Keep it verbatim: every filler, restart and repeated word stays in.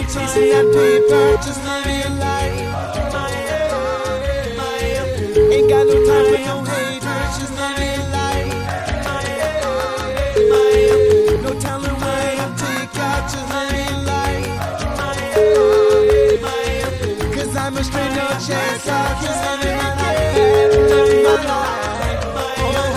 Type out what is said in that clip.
chasing that paper, just living life. Ain't got no time for no haters, just living life. No telling where I'm take out, just living life. Cause I'm a straight no chaser, just living my life, living my life. Oh.